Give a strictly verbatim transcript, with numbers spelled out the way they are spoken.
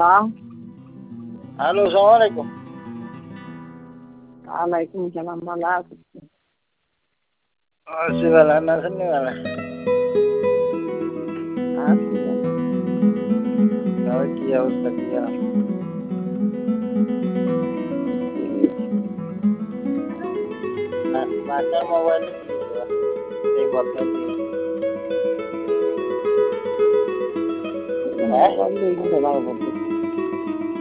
Hello, আসসালামু আলাইকুম। ওয়ালাইকুম সালাম, ভালো আছি। আছি ভালো, আপনি আছেন নি ভালো? আছি ভালো। তাহলে কি অবস্থা, কি জানো? না, বাসার মোবাইলে কি হয়েছে? এই বদলা দিয়ে হ্যাঁ মোবাইল দিয়ে কিন্তু ভালো করতেছি।